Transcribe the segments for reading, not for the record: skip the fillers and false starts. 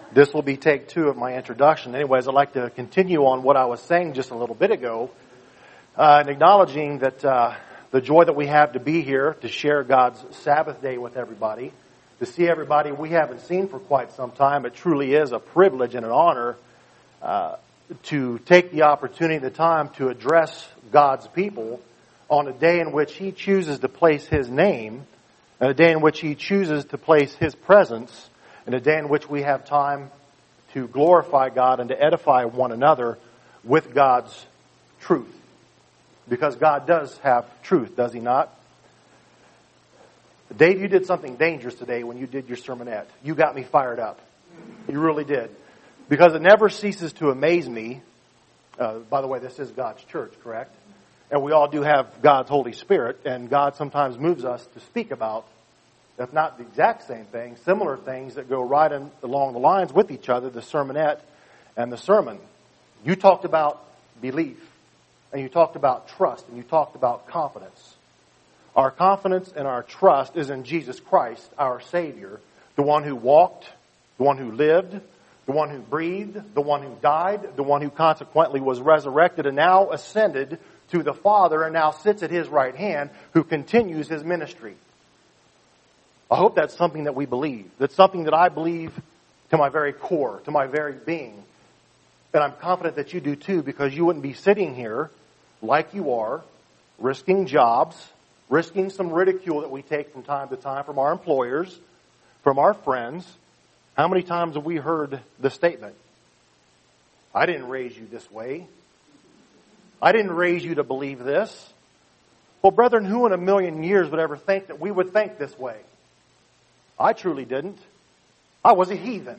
This will be take 2 of my introduction. Anyways, I'd like to continue on what I was saying just a little bit ago, and acknowledging that the joy that we have to be here, to share God's Sabbath day with everybody, to see everybody we haven't seen for quite some time. It truly is a privilege and an honor to take the opportunity and the time to address God's people on a day in which He chooses to place His name, and a day in which He chooses to place His presence, and a day in which we have time to glorify God and to edify one another with God's truth. Because God does have truth, does He not? Dave, you did something dangerous today when you did your sermonette. You got me fired up. You really did. Because it never ceases to amaze me. By the way, this is God's church, correct? And we all do have God's Holy Spirit, and God sometimes moves us to speak about, if not the exact same thing, similar things that go right along the lines with each other, the sermonette and the sermon. You talked about belief, and you talked about trust, and you talked about confidence. Our confidence and our trust is in Jesus Christ, our Savior, the one who walked, the one who lived, the one who breathed, the one who died, the one who consequently was resurrected and now ascended to the Father and now sits at His right hand, who continues His ministry. I hope that's something that we believe. That's something that I believe to my very core, to my very being. And I'm confident that you do too, because you wouldn't be sitting here like you are, risking jobs, risking some ridicule that we take from time to time from our employers, from our friends. How many times have we heard the statement, I didn't raise you this way. I didn't raise you to believe this. Well, brethren, who in a million years would ever think that we would think this way? I truly didn't. I was a heathen.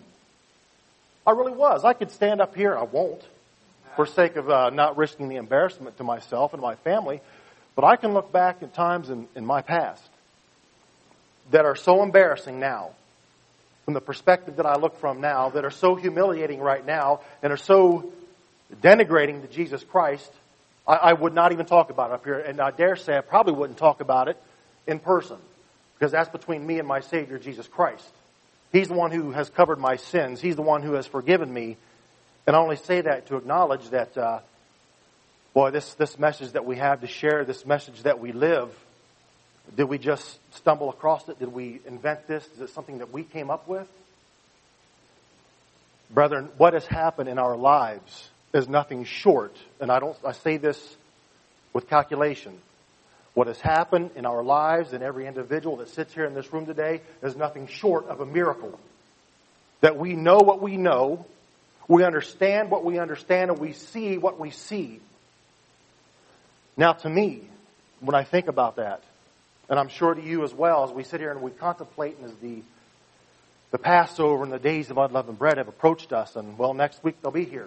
I really was. I could stand up here. I won't, for sake of not risking the embarrassment to myself and my family. But I can look back at times in my past that are so embarrassing now, from the perspective that I look from now, that are so humiliating right now, and are so denigrating to Jesus Christ, I would not even talk about it up here. And I dare say I probably wouldn't talk about it in person, because that's between me and my Savior, Jesus Christ. He's the one who has covered my sins. He's the one who has forgiven me. And I only say that to acknowledge that, this message that we have to share, this message that we live, did we just stumble across it? Did we invent this? Is it something that we came up with? Brethren, what has happened in our lives is nothing short, and I say this with calculation. What has happened in our lives and every individual that sits here in this room today is nothing short of a miracle. That we know what we know, we understand what we understand, and we see what we see. Now, to me, when I think about that, and I'm sure to you as well, as we sit here and we contemplate, and as the Passover and the days of unleavened bread have approached us, and next week they'll be here.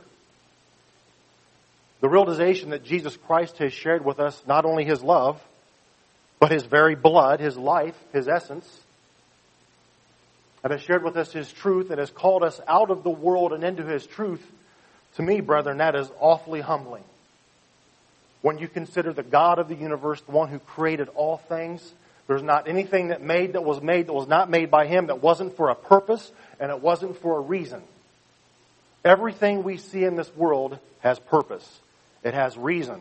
The realization that Jesus Christ has shared with us not only His love, but His very blood, His life, His essence, and has shared with us His truth and has called us out of the world and into His truth, to me, brethren, that is awfully humbling. When you consider the God of the universe, the one who created all things, there's not anything that was not made by Him that wasn't for a purpose and it wasn't for a reason. Everything we see in this world has purpose. It has reason.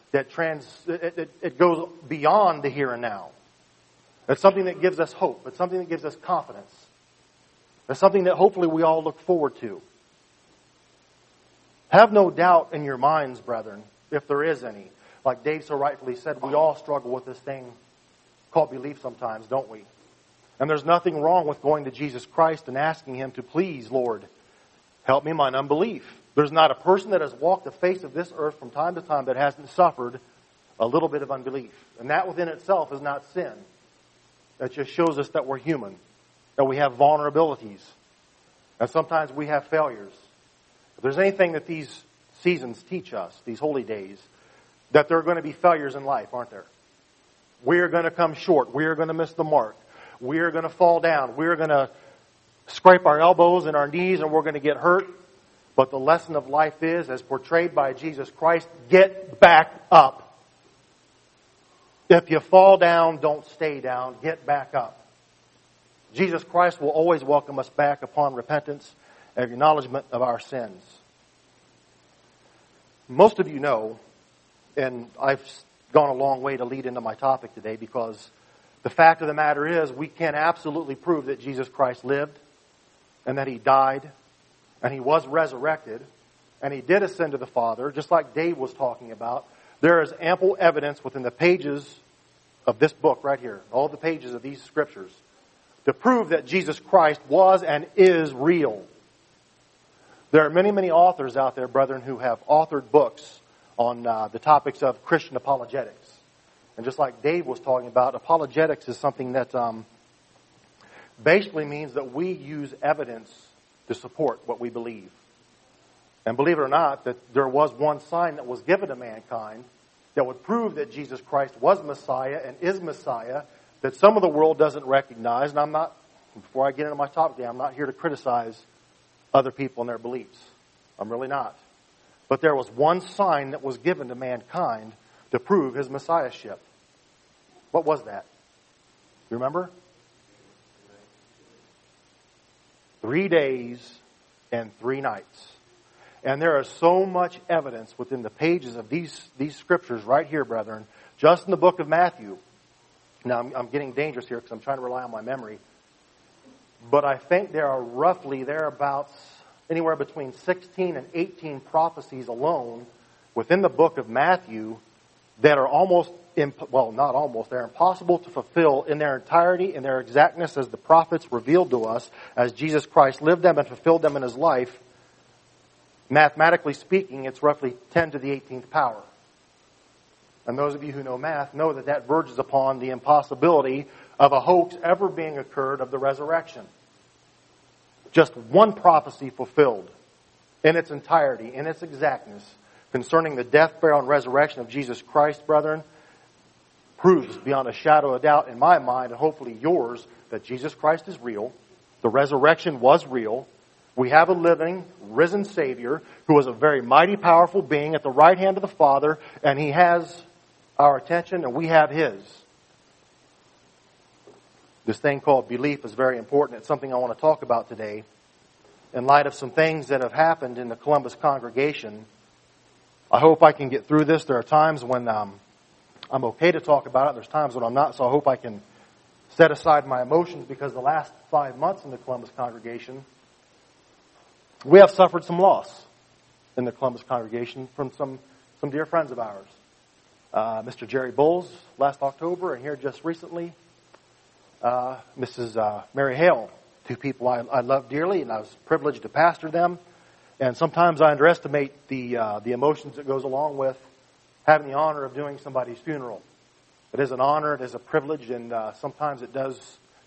It goes beyond the here and now. It's something that gives us hope. It's something that gives us confidence. It's something that hopefully we all look forward to. Have no doubt in your minds, brethren, if there is any. Like Dave so rightfully said, we all struggle with this thing called belief sometimes, don't we? And there's nothing wrong with going to Jesus Christ and asking Him to, please, Lord, help me in my unbelief. There's not a person that has walked the face of this earth from time to time that hasn't suffered a little bit of unbelief. And that within itself is not sin. That just shows us that we're human, that we have vulnerabilities, and sometimes we have failures. If there's anything that these seasons teach us, these holy days, that there are going to be failures in life, aren't there? We are going to come short. We are going to miss the mark. We are going to fall down. We are going to scrape our elbows and our knees, and we're going to get hurt. But the lesson of life is, as portrayed by Jesus Christ, get back up. If you fall down, don't stay down. Get back up. Jesus Christ will always welcome us back upon repentance and acknowledgement of our sins. Most of you know, and I've gone a long way to lead into my topic today, because the fact of the matter is we can absolutely prove that Jesus Christ lived and that He died and He was resurrected and He did ascend to the Father, just like Dave was talking about. There is ample evidence within the pages of this book right here, all the pages of these scriptures, to prove that Jesus Christ was and is real. There are many, many authors out there, brethren, who have authored books on the topics of Christian apologetics. And just like Dave was talking about, apologetics is something that basically means that we use evidence to support what we believe. And believe it or not, that there was one sign that was given to mankind that would prove that Jesus Christ was Messiah and is Messiah, that some of the world doesn't recognize. And I'm not, before I get into my topic today, I'm not here to criticize other people and their beliefs. I'm really not. But there was one sign that was given to mankind to prove His Messiahship. What was that? You remember? 3 days and 3 nights. And there is so much evidence within the pages of these scriptures right here, brethren, just in the book of Matthew. Now, I'm getting dangerous here because I'm trying to rely on my memory. But I think there are roughly thereabouts anywhere between 16 and 18 prophecies alone within the book of Matthew that are almost, not almost, they're impossible to fulfill in their entirety, in their exactness as the prophets revealed to us, as Jesus Christ lived them and fulfilled them in His life. Mathematically speaking, it's roughly 10 to the 18th power. And those of you who know math know that that verges upon the impossibility of a hoax ever being occurred of the resurrection. Just one prophecy fulfilled in its entirety, in its exactness, concerning the death, burial, and resurrection of Jesus Christ, brethren, proves beyond a shadow of doubt in my mind, and hopefully yours, that Jesus Christ is real. The resurrection was real. We have a living, risen Savior who is a very mighty, powerful being at the right hand of the Father, and He has our attention and we have His. This thing called belief is very important. It's something I want to talk about today in light of some things that have happened in the Columbus congregation. I hope I can get through this. There are times when I'm okay to talk about it. There's times when I'm not, so I hope I can set aside my emotions, because the last 5 months in the Columbus congregation, we have suffered some loss in the Columbus congregation from some dear friends of ours. Mr. Jerry Bowles last October, and here just recently, Mrs. Mary Hale, 2 people I love dearly, and I was privileged to pastor them. And sometimes I underestimate the emotions that goes along with having the honor of doing somebody's funeral. It is an honor, it is a privilege, and sometimes it does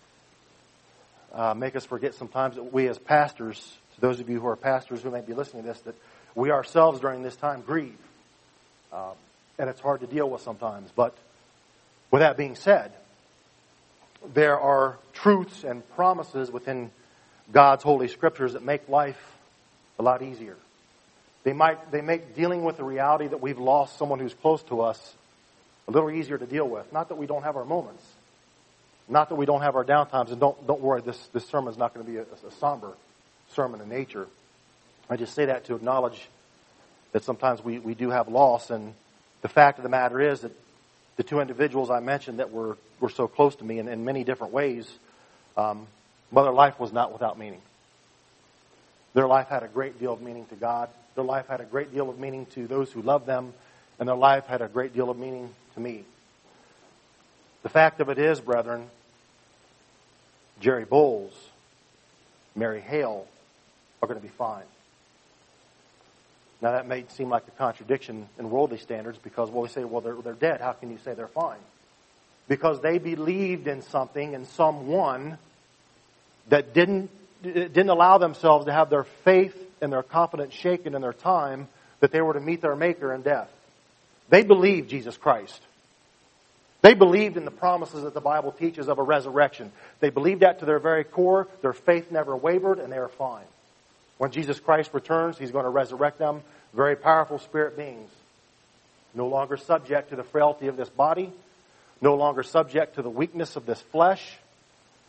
make us forget sometimes that we as pastors, to those of you who are pastors who may be listening to this, that we ourselves during this time grieve. And it's hard to deal with sometimes. But with that being said, there are truths and promises within God's holy scriptures that make life a lot easier. They make dealing with the reality that we've lost someone who's close to us a little easier to deal with. Not that we don't have our moments. Not that we don't have our downtimes. And don't worry, this sermon is not going to be a somber sermon in nature. I just say that to acknowledge that sometimes we do have loss. And the fact of the matter is that the 2 individuals I mentioned that were so close to me in many different ways, their life was not without meaning. Their life had a great deal of meaning to God. Their life had a great deal of meaning to those who loved them. And their life had a great deal of meaning to me. The fact of it is, brethren, Jerry Bowles, Mary Hale are going to be fine. Now that may seem like a contradiction in worldly standards, because we say, well, they're dead. How can you say they're fine? Because they believed in something and someone that didn't allow themselves to have their faith and their confidence shaken in their time, that they were to meet their Maker in death. They believed Jesus Christ. They believed in the promises that the Bible teaches of a resurrection. They believed that to their very core. Their faith never wavered, and they are fine. When Jesus Christ returns, He's going to resurrect them, very powerful spirit beings. No longer subject to the frailty of this body. No longer subject to the weakness of this flesh.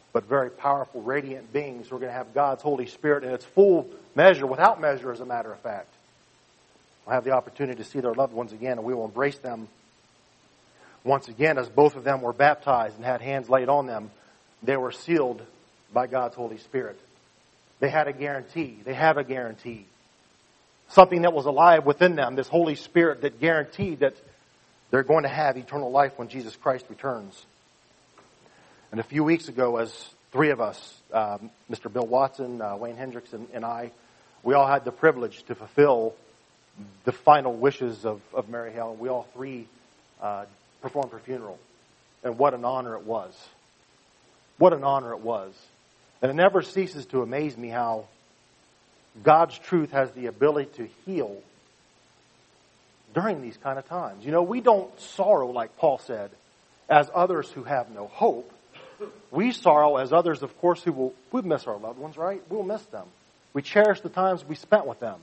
but very powerful, radiant beings who are going to have God's Holy Spirit in its full measure, without measure, as a matter of fact. We'll have the opportunity to see their loved ones again, and we will embrace them once again, as both of them were baptized and had hands laid on them. They were sealed by God's Holy Spirit. They had a guarantee. They have a guarantee. Something that was alive within them, this Holy Spirit that guaranteed that they're going to have eternal life when Jesus Christ returns. And a few weeks ago, as three of us, Mr. Bill Watson, Wayne Hendricks, and I, we all had the privilege to fulfill the final wishes of Mary Helen. We all three performed her funeral. And what an honor it was. What an honor it was. And it never ceases to amaze me how God's truth has the ability to heal during these kind of times. You know, we don't sorrow, like Paul said, as others who have no hope. We sorrow as others, of course, we miss our loved ones, right? We'll miss them. We cherish the times we spent with them.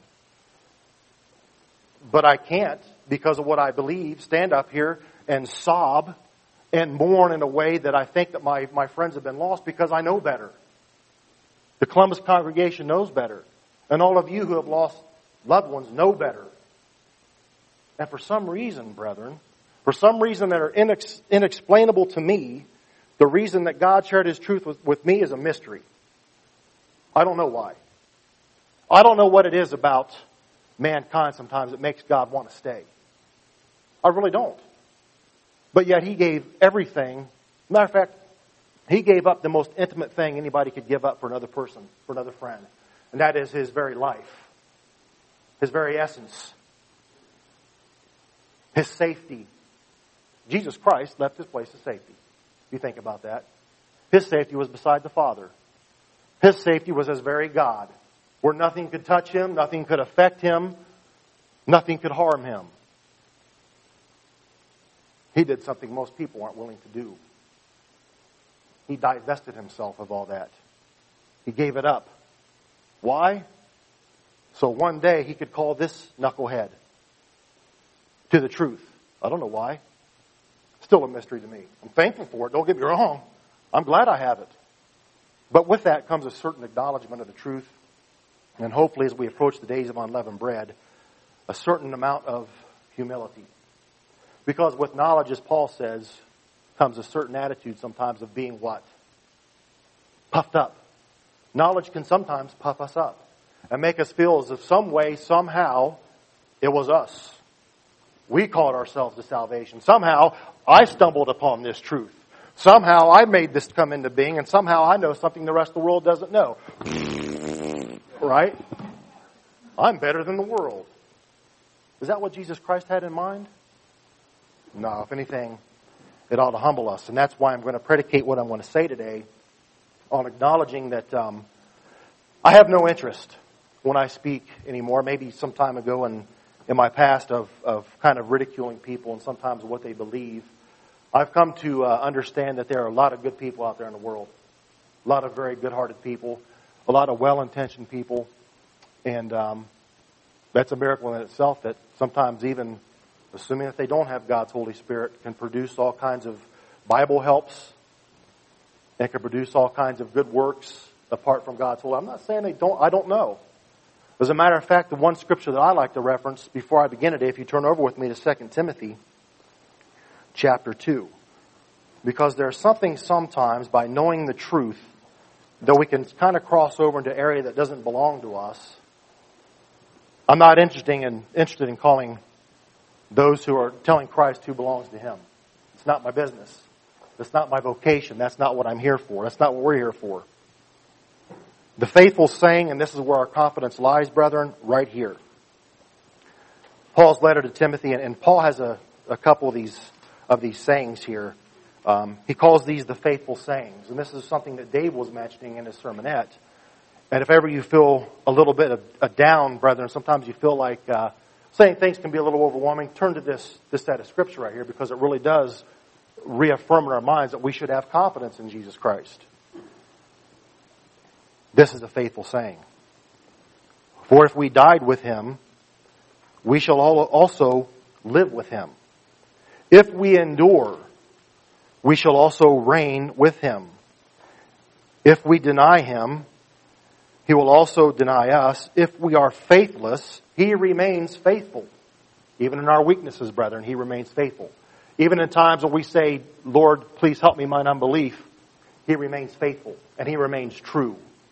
But I can't, because of what I believe, stand up here and sob and mourn in a way that I think that my friends have been lost, because I know better. The Columbus congregation knows better. And all of you who have lost loved ones know better. And for some reason, brethren, for some reason that are inexplainable to me, the reason that God shared His truth with me is a mystery. I don't know why. I don't know what it is about mankind sometimes that makes God want to stay. I really don't. But yet He gave everything. Matter of fact, He gave up the most intimate thing anybody could give up for another person, for another friend. And that is His very life. His very essence. His safety. Jesus Christ left His place of safety. If you think about that. His safety was beside the Father. His safety was as very God, where nothing could touch Him, nothing could affect Him, nothing could harm Him. He did something most people aren't willing to do. He divested Himself of all that. He gave it up. Why? So one day He could call this knucklehead to the truth. I don't know why. Still a mystery to me. I'm thankful for it. Don't get me wrong. I'm glad I have it. But with that comes a certain acknowledgement of the truth. And hopefully, as we approach the days of unleavened bread, a certain amount of humility. Because with knowledge, as Paul says, comes a certain attitude sometimes of being what? Puffed up. Knowledge can sometimes puff us up and make us feel as if some way, somehow, it was us. We called ourselves to salvation. Somehow, I stumbled upon this truth. Somehow, I made this come into being, and somehow I know something the rest of the world doesn't know. Right? I'm better than the world. Is that what Jesus Christ had in mind? No, if anything, it ought to humble us. And that's why I'm going to predicate what I'm going to say today on acknowledging that I have no interest when I speak anymore. Maybe some time ago in my past of kind of ridiculing people and sometimes what they believe. I've come to understand that there are a lot of good people out there in the world. A lot of very good-hearted people. A lot of well-intentioned people. And that's a miracle in itself that sometimes even, assuming that they don't have God's Holy Spirit, can produce all kinds of Bible helps. And can produce all kinds of good works apart from God's Holy. I'm not saying they don't. I don't know. As a matter of fact, the one scripture that I like to reference before I begin today, if you turn over with me to 2 Timothy chapter 2. Because there's something sometimes by knowing the truth that we can kind of cross over into an area that doesn't belong to us. I'm not interested in calling those who are telling Christ who belongs to Him. It's not my business. That's not my vocation. That's not what I'm here for. That's not what we're here for. The faithful saying, and this is where our confidence lies, brethren, right here. Paul's letter to Timothy, and Paul has a couple of these sayings here. He calls these the faithful sayings. And this is something that Dave was mentioning in his sermonette. And if ever you feel a little bit of down, brethren, sometimes you feel like saying things can be a little overwhelming, turn to this set of scripture right here, because it really does reaffirm in our minds that we should have confidence in Jesus Christ. This is a faithful saying. For if we died with Him, we shall also live with Him. If we endure, we shall also reign with Him. If we deny Him, He will also deny us. If we are faithless, He remains faithful. Even in our weaknesses, brethren, He remains faithful. Even in times when we say, Lord, please help me in my unbelief, He remains faithful and He remains true.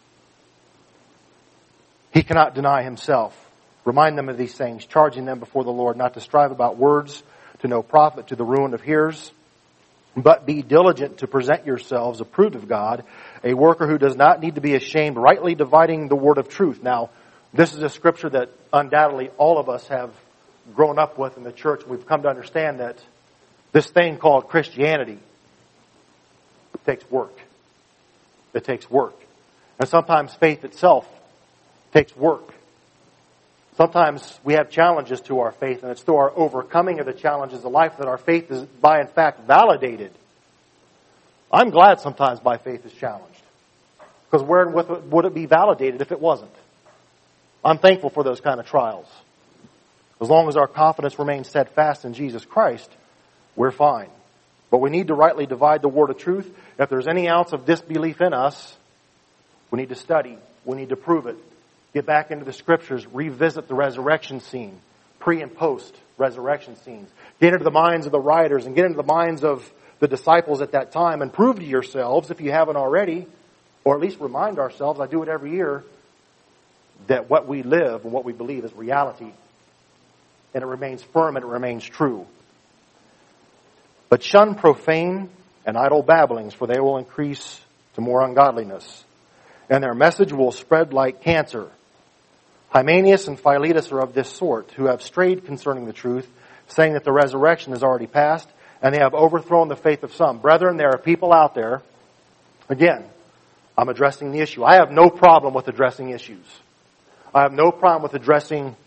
He cannot deny Himself. Remind them of these things, charging them before the Lord not to strive about words to no profit, to the ruin of hearers, but be diligent to present yourselves approved of God, a worker who does not need to be ashamed, rightly dividing the word of truth. Now, this is a scripture that undoubtedly all of us have grown up with in the church. We've come to understand that this thing called Christianity takes work. It takes work. And sometimes faith itself takes work. Sometimes we have challenges to our faith, and it's through our overcoming of the challenges of life that our faith is, by in fact, validated. I'm glad sometimes my faith is challenged. Because where would it be validated if it wasn't? I'm thankful for those kind of trials. As long as our confidence remains steadfast in Jesus Christ, we're fine. But we need to rightly divide the word of truth. If there's any ounce of disbelief in us, we need to study. We need to prove it. Get back into the Scriptures. Revisit the resurrection scene. Pre- and post-resurrection scenes. Get into the minds of the writers and get into the minds of the disciples at that time and prove to yourselves, if you haven't already, or at least remind ourselves, I do it every year, that what we live and what we believe is reality. And it remains firm and it remains true. But shun profane and idle babblings, for they will increase to more ungodliness. And their message will spread like cancer. Hymenaeus and Philetus are of this sort, who have strayed concerning the truth, saying that the resurrection is already past, and they have overthrown the faith of some. Brethren, there are people out there, again, I'm addressing the issue. I have no problem with addressing issues. I have no problem with addressing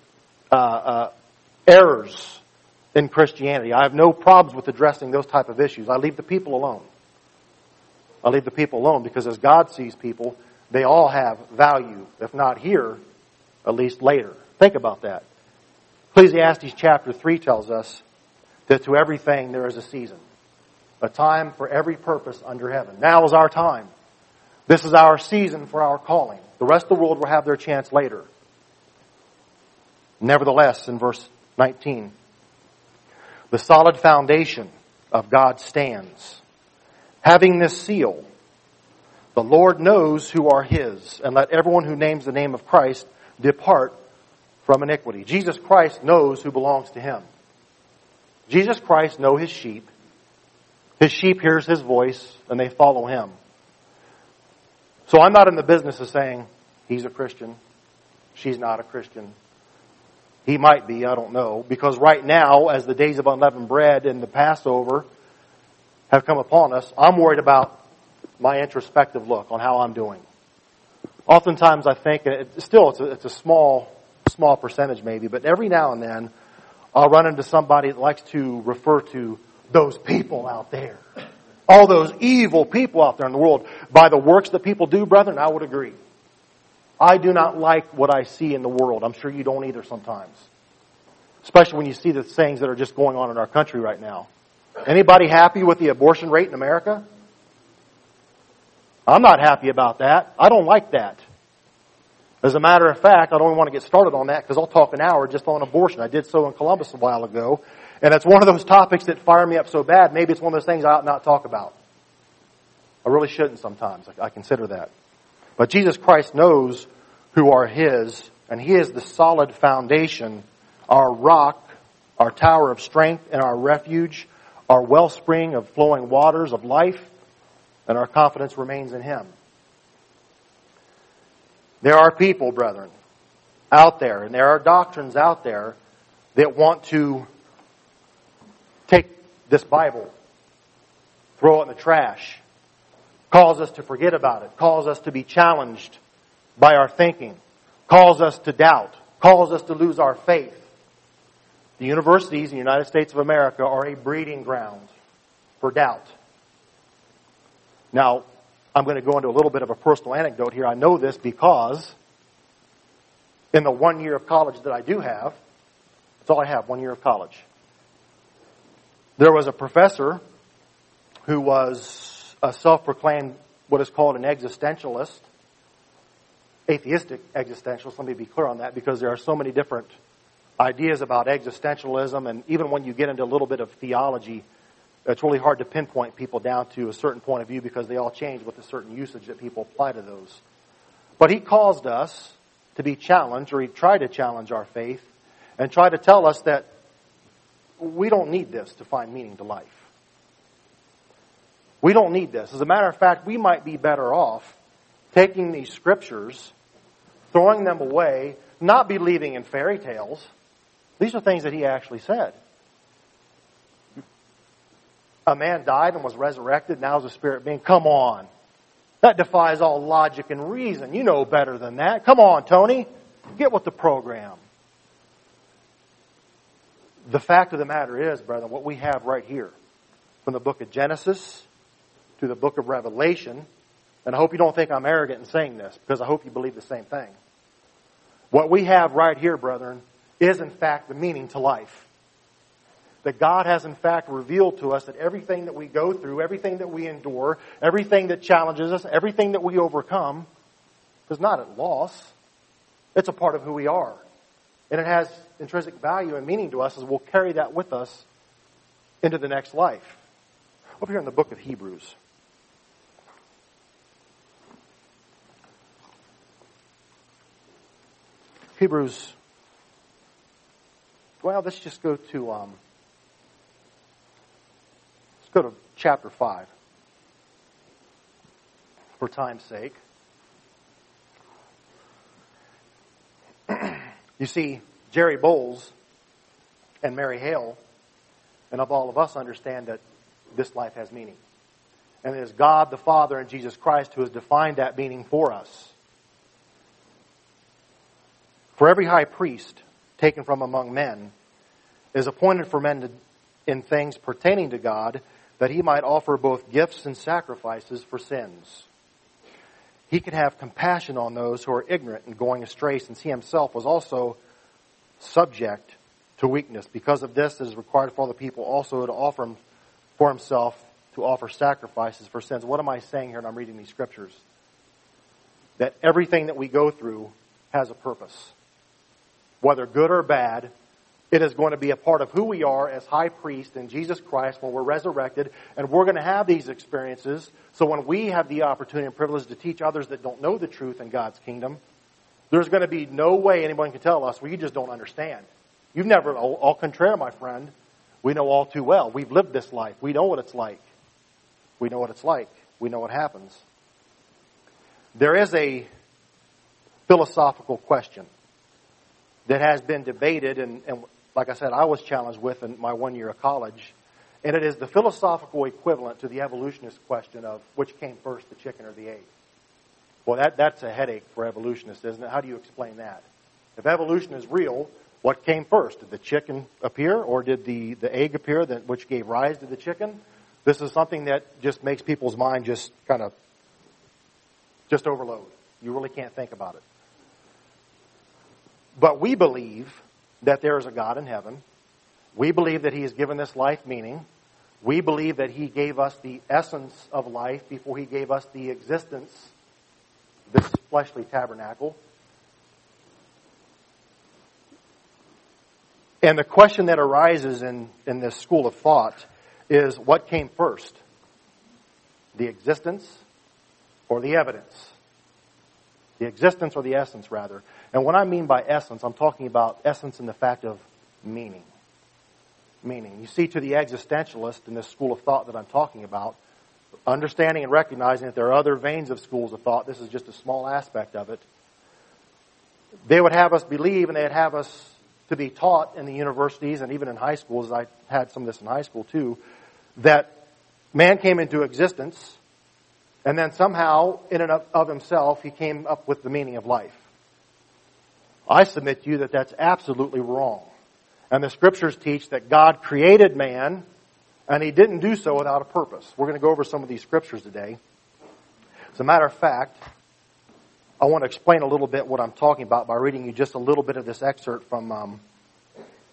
errors in Christianity. I have no problems with addressing those type of issues. I leave the people alone. I leave the people alone because as God sees people, they all have value, if not here, at least later. Think about that. Ecclesiastes chapter 3 tells us that to everything there is a season. A time for every purpose under heaven. Now is our time. This is our season for our calling. The rest of the world will have their chance later. Nevertheless, in verse 19, the solid foundation of God stands. Having this seal, the Lord knows who are His, and let everyone who names the name of Christ depart from iniquity. Jesus Christ knows who belongs to Him. Jesus Christ knows His sheep. His sheep hears His voice, and they follow Him. So I'm not in the business of saying, he's a Christian, she's not a Christian. He might be, I don't know. Because right now, as the days of unleavened bread and the Passover have come upon us, I'm worried about my introspective look on how I'm doing. Oftentimes I think, it's a small percentage maybe, but every now and then I'll run into somebody that likes to refer to those people out there. All those evil people out there in the world. By the works that people do, brethren, I would agree. I do not like what I see in the world. I'm sure you don't either sometimes. Especially when you see the things that are just going on in our country right now. Anybody happy with the abortion rate in America? I'm not happy about that. I don't like that. As a matter of fact, I don't even want to get started on that because I'll talk an hour just on abortion. I did so in Columbus a while ago. And it's one of those topics that fire me up so bad, maybe it's one of those things I ought not talk about. I really shouldn't sometimes. I consider that. But Jesus Christ knows who are His, and He is the solid foundation, our rock, our tower of strength, and our refuge, our wellspring of flowing waters of life, and our confidence remains in Him. There are people, brethren, out there, and there are doctrines out there that want to take this Bible, throw it in the trash, cause us to forget about it, cause us to be challenged by our thinking, cause us to doubt, cause us to lose our faith. The universities in the United States of America are a breeding ground for doubt. Now, I'm going to go into a little bit of a personal anecdote here. I know this because in the 1 year of college that I do have, that's all I have, 1 year of college. There was a professor who was a self-proclaimed what is called an existentialist, atheistic existentialist. Let me be clear on that, because there are so many different ideas about existentialism, and even when you get into a little bit of theology, it's really hard to pinpoint people down to a certain point of view, because they all change with a certain usage that people apply to those. But he caused us to be challenged, or he tried to challenge our faith, and try to tell us that we don't need this to find meaning to life. We don't need this. As a matter of fact, we might be better off taking these scriptures, throwing them away, not believing in fairy tales. These are things that he actually said. A man died and was resurrected, now is a spirit being. Come on. That defies all logic and reason. You know better than that. Come on, Tony. Get with the program. The fact of the matter is, brethren, what we have right here, from the book of Genesis to the book of Revelation, and I hope you don't think I'm arrogant in saying this, because I hope you believe the same thing. What we have right here, brethren, is in fact the meaning to life. That God has in fact revealed to us that everything that we go through, everything that we endure, everything that challenges us, everything that we overcome is not at loss. It's a part of who we are. And it has intrinsic value and meaning to us, as we'll carry that with us into the next life. Over here in the book of Hebrews. Hebrews, well, let's just go to chapter 5 for time's sake. You see, Jerry Bowles and Mary Hale, and of all of us, understand that this life has meaning. And it is God the Father and Jesus Christ who has defined that meaning for us. For every high priest taken from among men is appointed for men in things pertaining to God, that he might offer both gifts and sacrifices for sins. He can have compassion on those who are ignorant and going astray, since he himself was also subject to weakness. Because of this, it is required for all the people also to offer for himself to offer sacrifices for sins. What am I saying here? And I'm reading these scriptures. That everything that we go through has a purpose. Whether good or bad, it is going to be a part of who we are as high priest in Jesus Christ when we're resurrected. And we're going to have these experiences. So when we have the opportunity and privilege to teach others that don't know the truth in God's kingdom, there's going to be no way anyone can tell us, well, you just don't understand. You've never, au contraire, my friend. We know all too well. We've lived this life. We know what it's like. We know what it's like. We know what happens. There is a philosophical question that has been debated, and like I said, I was challenged with in my 1 year of college, and it is the philosophical equivalent to the evolutionist question of which came first, the chicken or the egg. Well, that's a headache for evolutionists, isn't it? How do you explain that? If evolution is real, what came first? Did the chicken appear, or did the egg appear, which gave rise to the chicken? This is something that just makes people's mind just kind of just overload. You really can't think about it. But we believe that there is a God in heaven. We believe that he has given this life meaning. We believe that he gave us the essence of life before he gave us the existence, this fleshly tabernacle. And the question that arises in this school of thought is, what came first? The existence or the evidence? The existence or the essence, rather. And what I mean by essence, I'm talking about essence in the fact of meaning. Meaning. You see, to the existentialist in this school of thought that I'm talking about, understanding and recognizing that there are other veins of schools of thought, this is just a small aspect of it, they would have us believe, and they'd have us to be taught in the universities and even in high schools, I had some of this in high school too, that man came into existence, and then somehow, in and of himself, he came up with the meaning of life. I submit to you that that's absolutely wrong. And the scriptures teach that God created man, and he didn't do so without a purpose. We're going to go over some of these scriptures today. As a matter of fact, I want to explain a little bit what I'm talking about by reading you just a little bit of this excerpt from an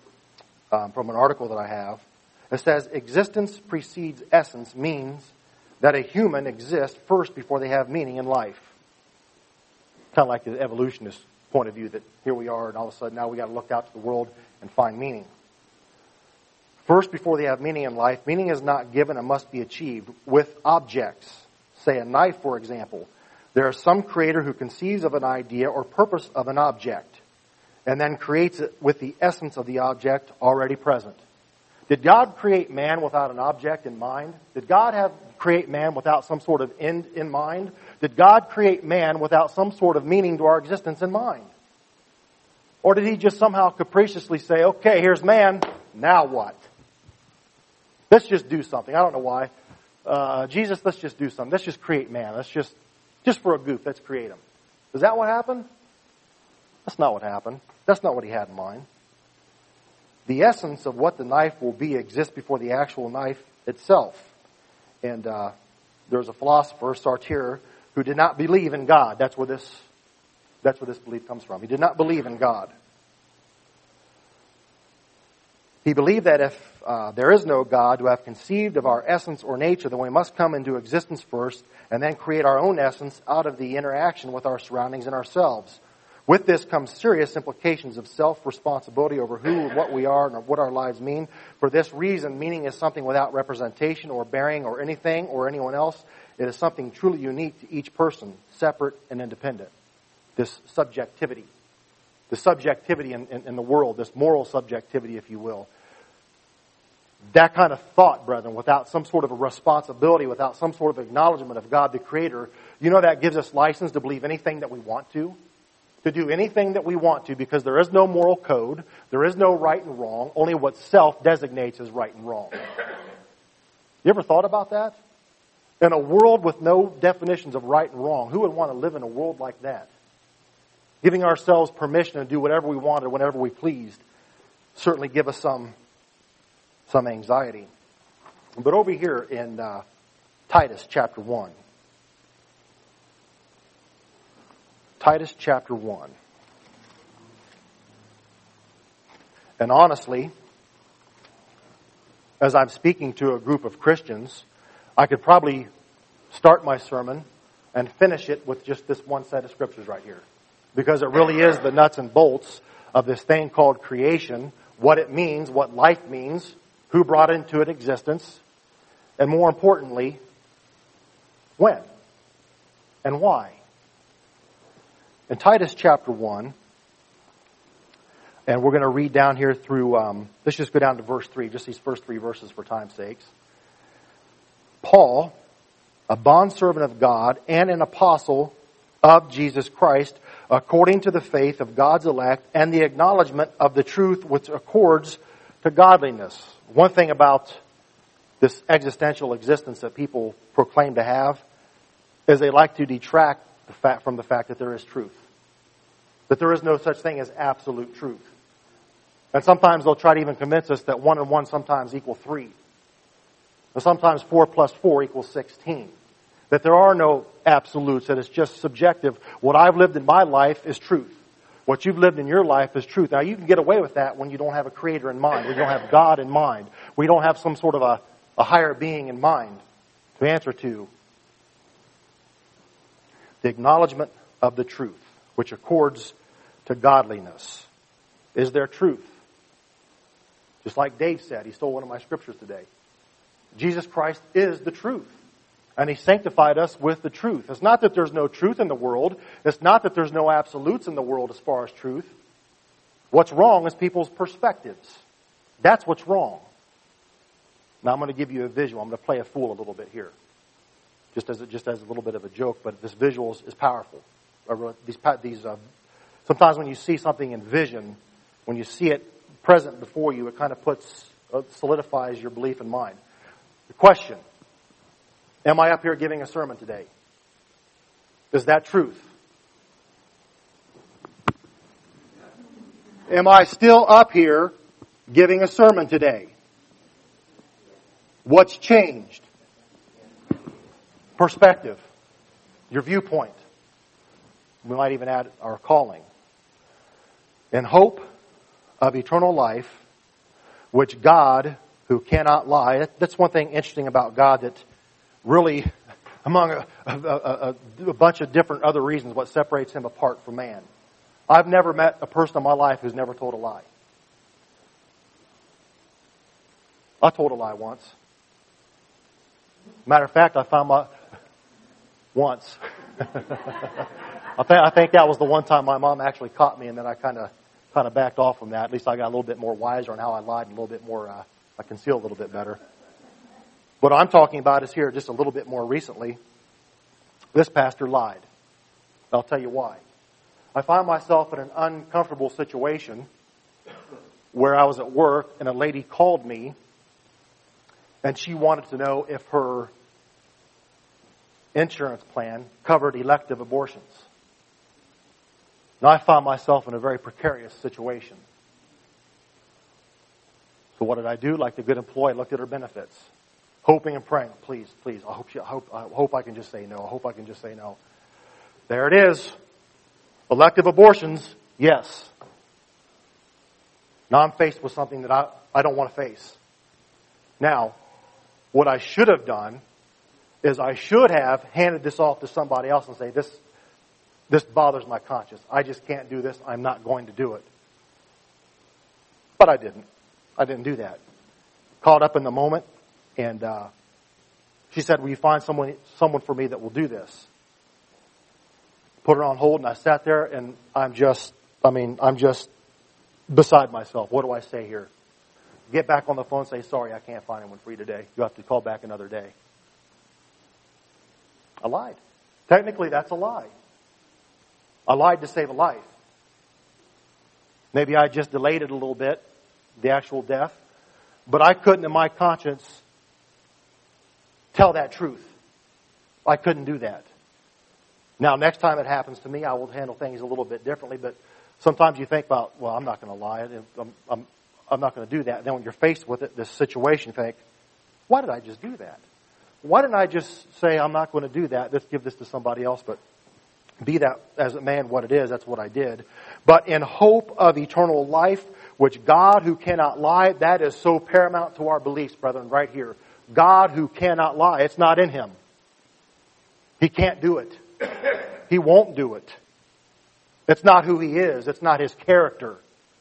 article that I have. It says, existence precedes essence means that a human exists first before they have meaning in life. Kind of like the evolutionist point of view that here we are and all of a sudden now we got to look out to the world and find meaning. First, before they have meaning in life, meaning is not given and must be achieved with objects. Say a knife, for example. There is some creator who conceives of an idea or purpose of an object and then creates it with the essence of the object already present. Did God create man without an object in mind? Did God create man without some sort of end in mind? Did God create man without some sort of meaning to our existence in mind? Or did He just somehow capriciously say, okay, here's man, now what? Let's just do something. I don't know why. Jesus, let's just do something. Let's just create man. Let's just for a goof, let's create him. Is that what happened? That's not what happened. That's not what He had in mind. The essence of what the knife will be exists before the actual knife itself. And there's a philosopher, Sartre, who did not believe in God. That's where this belief comes from. He did not believe in God. He believed that if there is no God to have conceived of our essence or nature, then we must come into existence first and then create our own essence out of the interaction with our surroundings and ourselves. With this comes serious implications of self-responsibility over who and what we are and what our lives mean. For this reason, meaning is something without representation or bearing or anything or anyone else. It is something truly unique to each person, separate and independent. This subjectivity. The subjectivity in the world, this moral subjectivity, if you will. That kind of thought, brethren, without some sort of a responsibility, without some sort of acknowledgement of God the Creator, that gives us license to believe anything that we want to do anything that we want to, because there is no moral code, there is no right and wrong, only what self designates as right and wrong. You ever thought about that? In a world with no definitions of right and wrong, who would want to live in a world like that? Giving ourselves permission to do whatever we wanted, whenever we pleased, certainly give us some anxiety. But over here in Titus chapter 1. Titus chapter 1. And honestly, as I'm speaking to a group of Christians, I could probably start my sermon and finish it with just this one set of scriptures right here. Because it really is the nuts and bolts of this thing called creation, what it means, what life means, who brought it into existence, and more importantly, when and why. In Titus chapter 1, and we're going to read down here through, let's just go down to verse 3, just these first 3 verses for time's sakes. Paul, a bondservant of God and an apostle of Jesus Christ, according to the faith of God's elect and the acknowledgement of the truth which accords to godliness. One thing about this existential existence that people proclaim to have is they like to detract from the fact that there is truth. That there is no such thing as absolute truth. And sometimes they'll try to even convince us that 1 and 1 sometimes equal 3. And sometimes 4 plus 4 equals 16. That there are no absolutes, that it's just subjective. What I've lived in my life is truth. What you've lived in your life is truth. Now you can get away with that when you don't have a creator in mind, when you don't have God in mind, when you don't have some sort of a higher being in mind to answer to. The acknowledgement of the truth, which accords to godliness. Is there truth? Just like Dave said, he stole one of my scriptures today. Jesus Christ is the truth. And He sanctified us with the truth. It's not that there's no truth in the world. It's not that there's no absolutes in the world as far as truth. What's wrong is people's perspectives. That's what's wrong. Now I'm going to give you a visual. I'm going to play a fool a little bit here. Just as a little bit of a joke, but this visual is powerful. Sometimes when you see something in vision, when you see it present before you, it kind of solidifies your belief in mind. The question: am I up here giving a sermon today? Is that truth? Am I still up here giving a sermon today? What's changed? Perspective. Your viewpoint. We might even add our calling. In hope of eternal life, which God, who cannot lie. That's one thing interesting about God, that really, among a bunch of different other reasons, what separates him apart from man. I've never met a person in my life who's never told a lie. I told a lie once. Matter of fact, I found my... Once. I think that was the one time my mom actually caught me, and then I kind of backed off from that. At least I got a little bit more wiser on how I lied, and a little bit more, I concealed a little bit better. What I'm talking about is here just a little bit more recently. This pastor lied. I'll tell you why. I find myself in an uncomfortable situation where I was at work, and a lady called me, and she wanted to know if her insurance plan covered elective abortions. Now I found myself in a very precarious situation. So what did I do? Like the good employee, I looked at her benefits, hoping and praying, please, I hope I can just say no. I hope I can just say no. There it is. Elective abortions, yes. Now I'm faced with something that I don't want to face. Now, what I should have done is I should have handed this off to somebody else and say, this bothers my conscience. I just can't do this. I'm not going to do it. But I didn't. I didn't do that. Caught up in the moment, and she said, will you find someone for me that will do this? Put her on hold, and I sat there, and I'm just beside myself. What do I say here? Get back on the phone and say, sorry, I can't find anyone for you today. You have to call back another day. I lied. Technically, that's a lie. I lied to save a life. Maybe I just delayed it a little bit, the actual death. But I couldn't, in my conscience, tell that truth. I couldn't do that. Now, next time it happens to me, I will handle things a little bit differently. But sometimes you think about, well, I'm not going to lie. I'm not going to do that. And then when you're faced with it, this situation, you think, why did I just do that? Why didn't I just say, I'm not going to do that? Let's give this to somebody else. But be that as a man what it is, that's what I did. But in hope of eternal life, which God who cannot lie, that is so paramount to our beliefs, brethren, right here. God who cannot lie. It's not in Him. He can't do it. He won't do it. It's not who He is. It's not His character.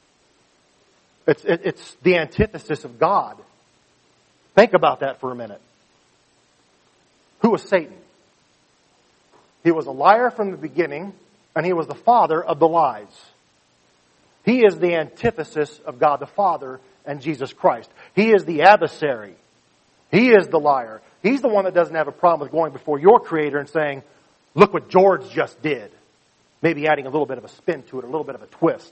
It's the antithesis of God. Think about that for a minute. Who was Satan? He was a liar from the beginning, and he was the father of the lies. He is the antithesis of God the Father and Jesus Christ. He is the adversary. He is the liar. He's the one that doesn't have a problem with going before your Creator and saying, look what George just did. Maybe adding a little bit of a spin to it, a little bit of a twist.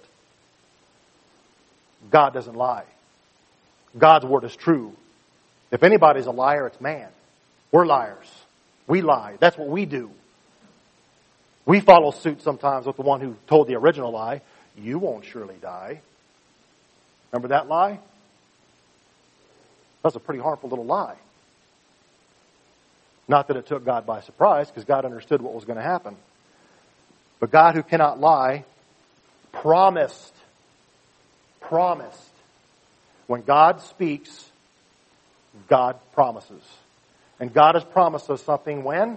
God doesn't lie. God's word is true. If anybody's a liar, it's man. We're liars. We lie. That's what we do. We follow suit sometimes with the one who told the original lie. You won't surely die. Remember that lie? That's a pretty harmful little lie. Not that it took God by surprise, because God understood what was going to happen. But God who cannot lie promised. When God speaks, God promises. And God has promised us something when?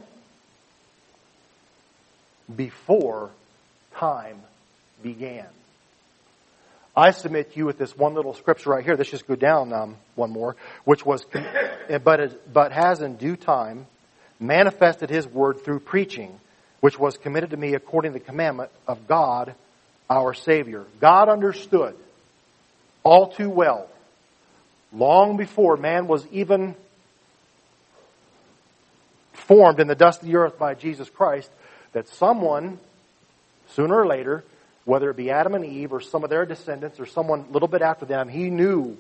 Before time began. I submit to you with this one little scripture right here. Let's just go down one more. Which was, but has in due time manifested His word through preaching, which was committed to me according to the commandment of God, our Savior. God understood all too well, long before man was even formed in the dust of the earth by Jesus Christ, that someone, sooner or later, whether it be Adam and Eve or some of their descendants or someone a little bit after them, He knew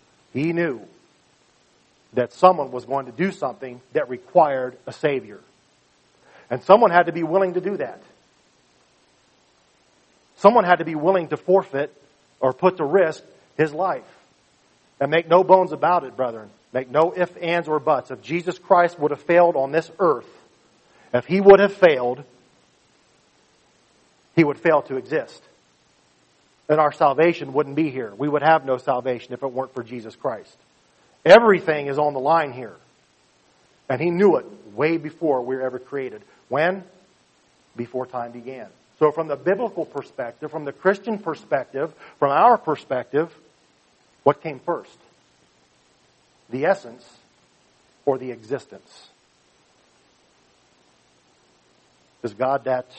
that someone was going to do something that required a Savior. And someone had to be willing to do that. Someone had to be willing to forfeit or put to risk his life. And make no bones about it, brethren. Make no ifs, ands, or buts. If Jesus Christ would have failed on this earth, if He would have failed, He would fail to exist. And our salvation wouldn't be here. We would have no salvation if it weren't for Jesus Christ. Everything is on the line here. And He knew it way before we were ever created. When? Before time began. So from the biblical perspective, from the Christian perspective, from our perspective, what came first? The essence or the existence? Is God that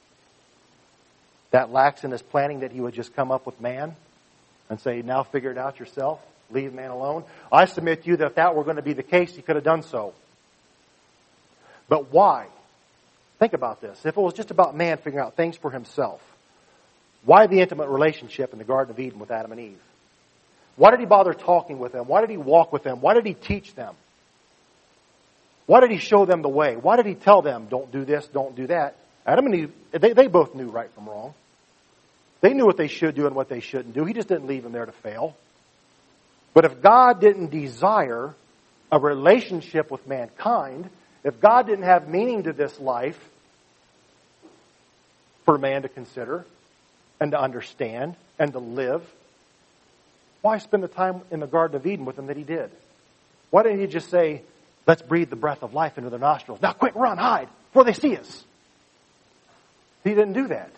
lax in His planning that He would just come up with man and say, now figure it out yourself, leave man alone? I submit to you that if that were going to be the case, He could have done so. But why? Think about this. If it was just about man figuring out things for himself, why the intimate relationship in the Garden of Eden with Adam and Eve? Why did He bother talking with them? Why did He walk with them? Why did He teach them? Why did He show them the way? Why did He tell them, don't do this, don't do that? Adam and Eve, they both knew right from wrong. They knew what they should do and what they shouldn't do. He just didn't leave them there to fail. But if God didn't desire a relationship with mankind, if God didn't have meaning to this life for man to consider and to understand and to live, why spend the time in the Garden of Eden with them that He did? Why didn't He just say, let's breathe the breath of life into their nostrils. Now quick, run, hide, before they see us. He didn't do that.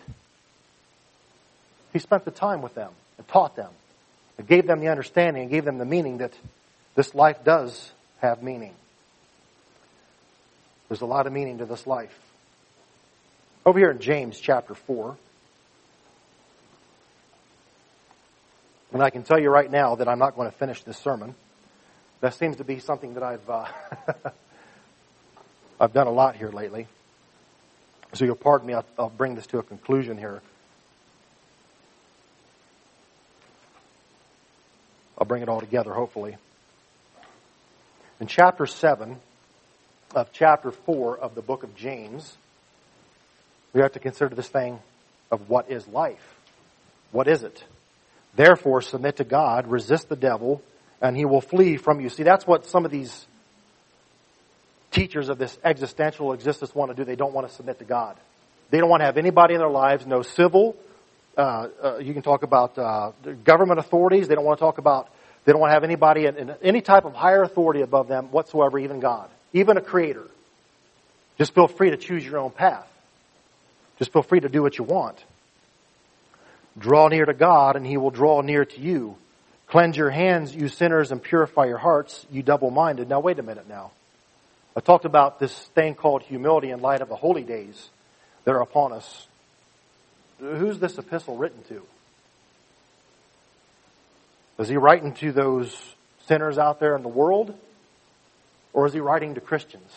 He spent the time with them and taught them and gave them the understanding and gave them the meaning that this life does have meaning. There's a lot of meaning to this life. Over here in James chapter 4, and I can tell you right now that I'm not going to finish this sermon. That seems to be something that I've done a lot here lately. So you'll pardon me, I'll bring this to a conclusion here. I'll bring it all together, hopefully. In chapter 7 of chapter 4 of the book of James, we have to consider this thing of what is life. What is it? Therefore, submit to God, resist the devil, and he will flee from you. See, that's what some of these teachers of this existential existence want to do. They don't want to submit to God. They don't want to have anybody in their lives, no civil. You can talk about government authorities. They don't want to have anybody in any type of higher authority above them whatsoever, even God, even a creator. Just feel free to choose your own path. Just feel free to do what you want. Draw near to God, and He will draw near to you. Cleanse your hands, you sinners, and purify your hearts, you double-minded. Now, wait a minute now. I talked about this thing called humility in light of the holy days that are upon us. Who's this epistle written to? Is he writing to those sinners out there in the world? Or is he writing to Christians?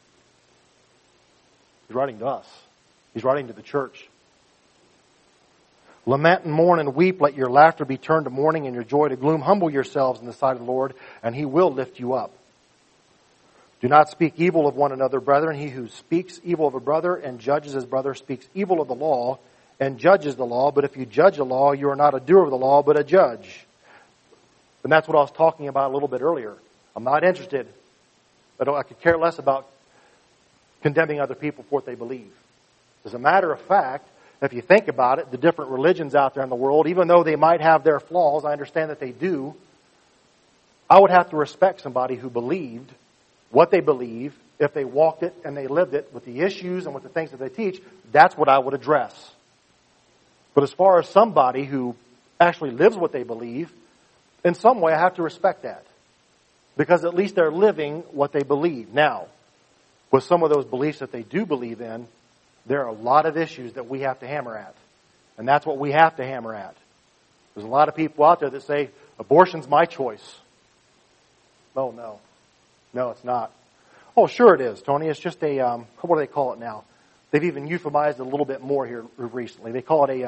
He's writing to us. He's writing to the church. Lament and mourn and weep. Let your laughter be turned to mourning and your joy to gloom. Humble yourselves in the sight of the Lord, and He will lift you up. Do not speak evil of one another, brethren. He who speaks evil of a brother and judges his brother speaks evil of the law and judges the law. But if you judge the law, you are not a doer of the law, but a judge. And that's what I was talking about a little bit earlier. I'm not interested. I could care less about condemning other people for what they believe. As a matter of fact, if you think about it, the different religions out there in the world, even though they might have their flaws, I understand that they do, I would have to respect somebody who believed what they believe. If they walked it and they lived it with the issues and with the things that they teach, that's what I would address. But as far as somebody who actually lives what they believe, in some way I have to respect that. Because at least they're living what they believe. Now, with some of those beliefs that they do believe in, there are a lot of issues that we have to hammer at. And that's what we have to hammer at. There's a lot of people out there that say, abortion's my choice. Oh, no. No, it's not. Oh, sure it is, Tony. It's just a, what do they call it now? They've even euphemized it a little bit more here recently. They call it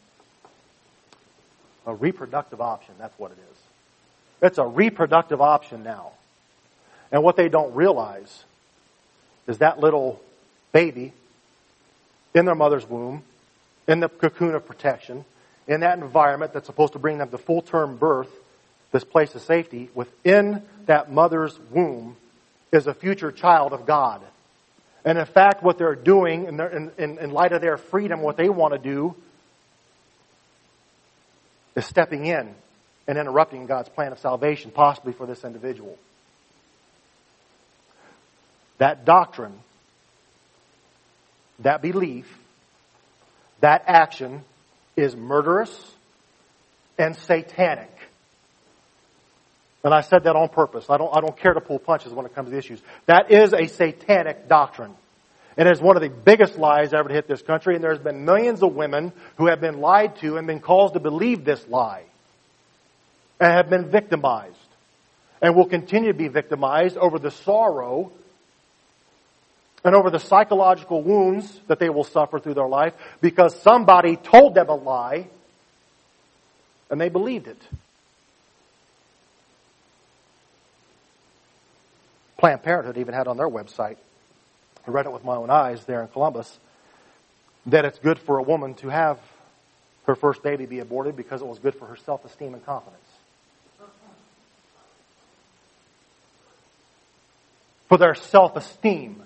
a reproductive option. That's what it is. It's a reproductive option now. And what they don't realize is that little baby in their mother's womb, in the cocoon of protection, in that environment that's supposed to bring them to full-term birth, this place of safety, within that mother's womb is a future child of God. And in fact, what they're doing in light of their freedom, what they want to do is stepping in and interrupting God's plan of salvation, possibly for this individual. that doctrine, that belief, that action is murderous and satanic. And I said that on purpose. I don't care to pull punches when it comes to the issues. That is a satanic doctrine. And it is one of the biggest lies ever to hit this country. And there's been millions of women who have been lied to and been caused to believe this lie. And have been victimized. And will continue to be victimized over the sorrow and over the psychological wounds that they will suffer through their life because somebody told them a lie and they believed it. Planned Parenthood even had on their website, I read it with my own eyes there in Columbus, that it's good for a woman to have her first baby be aborted because it was good for her self-esteem and confidence. For their self-esteem.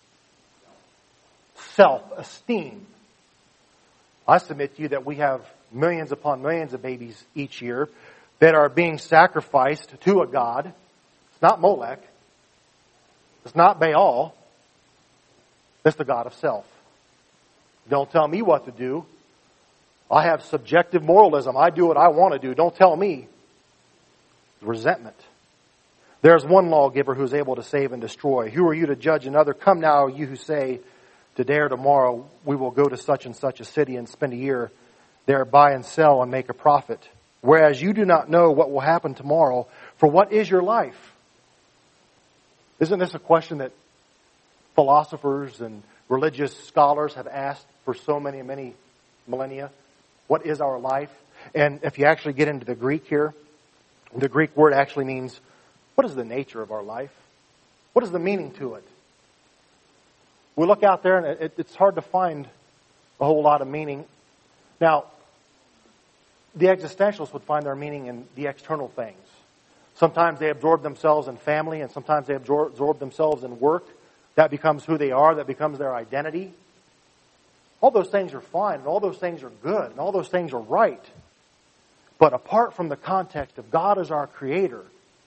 Self-esteem. I submit to you that we have millions upon millions of babies each year that are being sacrificed to a god. It's not Molech. It's not Baal. It's the god of self. Don't tell me what to do. I have subjective moralism. I do what I want to do. Don't tell me. Resentment. There's one lawgiver who's able to save and destroy. Who are you to judge another? Come now, you who say, today or tomorrow we will go to such and such a city and spend a year there, buy and sell and make a profit. Whereas you do not know what will happen tomorrow. For what is your life? Isn't this a question that philosophers and religious scholars have asked for so many millennia? What is our life? And if you actually get into the Greek here, the Greek word actually means, what is the nature of our life? What is the meaning to it? We look out there and it's hard to find a whole lot of meaning. Now, the existentialists would find their meaning in the external things. Sometimes they absorb themselves in family and sometimes they absorb themselves in work. That becomes who they are. That becomes their identity. All those things are fine and all those things are good and all those things are right. But apart from the context of God as our Creator,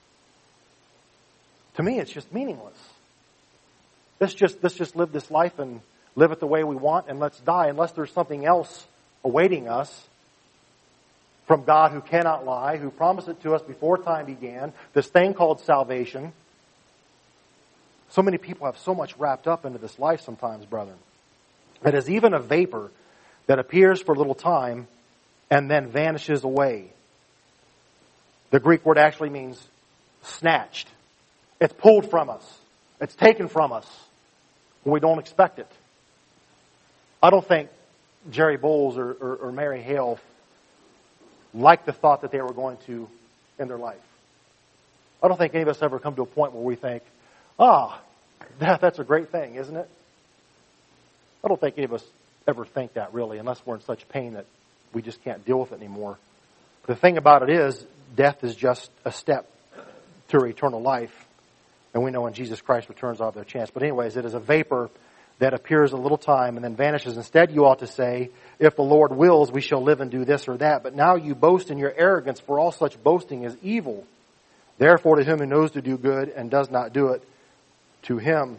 to me it's just meaningless. Let's just live this life and live it the way we want and let's die unless there's something else awaiting us from God who cannot lie, who promised it to us before time began, this thing called salvation. So many people have so much wrapped up into this life sometimes, brethren. It is even a vapor that appears for a little time and then vanishes away. The Greek word actually means snatched. It's pulled from us. It's taken from us when we don't expect it. I don't think Jerry Bowles or Mary Hale liked the thought that they were going to end their life. I don't think any of us ever come to a point where we think, that's a great thing, isn't it? I don't think any of us ever think that really, unless we're in such pain that we just can't deal with it anymore. But the thing about it is, death is just a step to eternal life. And we know when Jesus Christ returns, I'll have their chance. But anyways, it is a vapor that appears a little time and then vanishes. Instead, you ought to say, if the Lord wills, we shall live and do this or that. But now you boast in your arrogance, for all such boasting is evil. Therefore, to him who knows to do good and does not do it, to him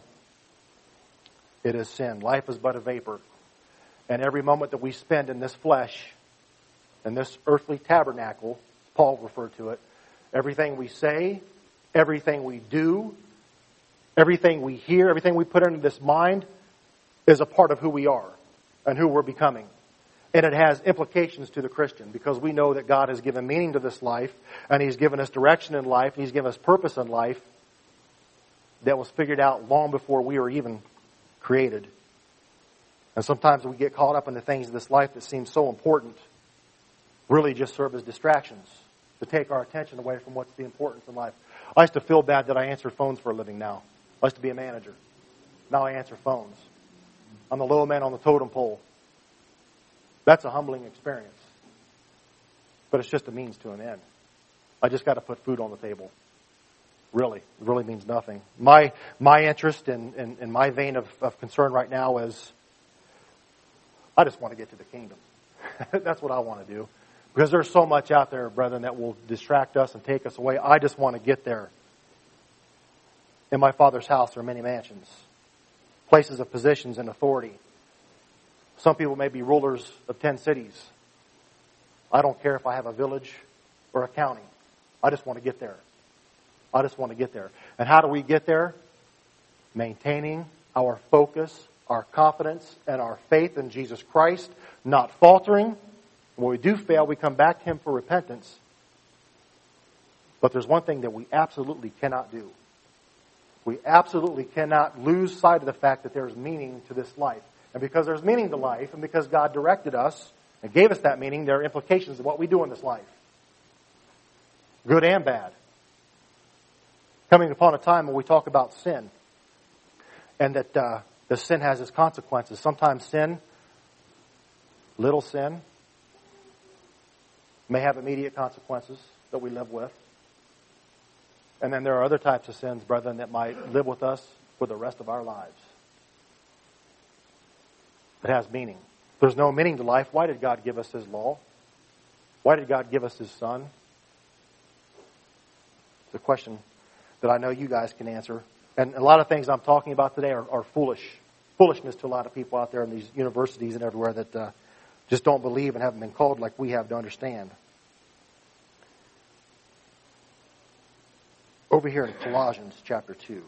it is sin. Life is but a vapor. And every moment that we spend in this flesh, in this earthly tabernacle, Paul referred to it, everything we say, everything we do, everything we hear, everything we put into this mind is a part of who we are and who we're becoming. And it has implications to the Christian because we know that God has given meaning to this life and He's given us direction in life and He's given us purpose in life that was figured out long before we were even created. And sometimes we get caught up in the things of this life that seem so important, really just serve as distractions to take our attention away from what's the importance in life. I used to feel bad that I answered phones for a living now. I used to be a manager. Now I answer phones. I'm the low man on the totem pole. That's a humbling experience. But it's just a means to an end. I just got to put food on the table. Really. It really means nothing. My interest in my vein of concern right now is I just want to get to the kingdom. That's what I want to do. Because there's so much out there, brethren, that will distract us and take us away. I just want to get there. In my Father's house are many mansions, places of positions and authority. Some people may be rulers of 10 cities. I don't care if I have a village or a county. I just want to get there. I just want to get there. And how do we get there? Maintaining our focus, our confidence, and our faith in Jesus Christ, not faltering. When we do fail, we come back to Him for repentance. But there's one thing that we absolutely cannot do. We absolutely cannot lose sight of the fact that there's meaning to this life. And because there's meaning to life, and because God directed us and gave us that meaning, there are implications of what we do in this life. Good and bad. Coming upon a time when we talk about sin, and that the sin has its consequences. Sometimes sin, little sin, may have immediate consequences that we live with. And then there are other types of sins, brethren, that might live with us for the rest of our lives. It has meaning. If there's no meaning to life, why did God give us His law? Why did God give us His Son? It's a question that I know you guys can answer. And a lot of things I'm talking about today are foolishness to a lot of people out there in these universities and everywhere that just don't believe and haven't been called like we have to understand. Over here in Colossians chapter 2.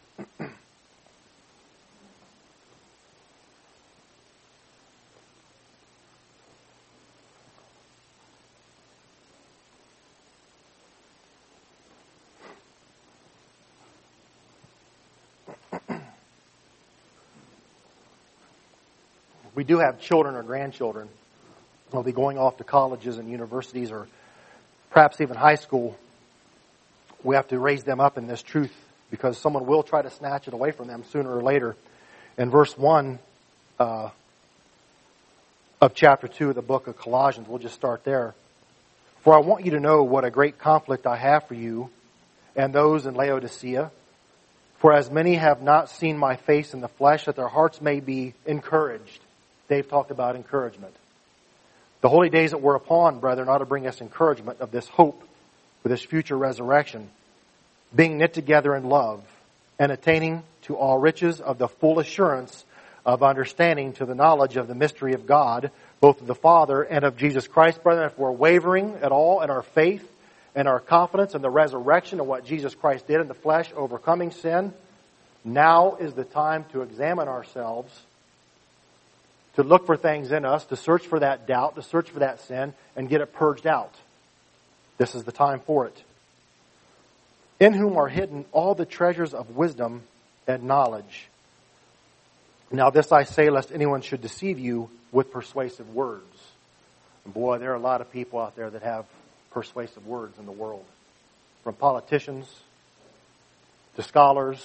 We do have children or grandchildren who will be going off to colleges and universities or perhaps even high school. We have to raise them up in this truth because someone will try to snatch it away from them sooner or later. In verse 1 of chapter 2 of the book of Colossians, we'll just start there. For I want you to know what a great conflict I have for you and those in Laodicea. For as many have not seen my face in the flesh, that their hearts may be encouraged. Dave talked about encouragement. The holy days that we're upon, brethren, ought to bring us encouragement of this hope for this future resurrection, being knit together in love, and attaining to all riches of the full assurance of understanding to the knowledge of the mystery of God, both of the Father and of Jesus Christ. Brethren, if we're wavering at all in our faith and our confidence in the resurrection of what Jesus Christ did in the flesh, overcoming sin, now is the time to examine ourselves, to look for things in us, to search for that doubt, to search for that sin, and get it purged out. This is the time for it. In whom are hidden all the treasures of wisdom and knowledge. Now this I say, lest anyone should deceive you with persuasive words. And boy, there are a lot of people out there that have persuasive words in the world. From politicians to scholars.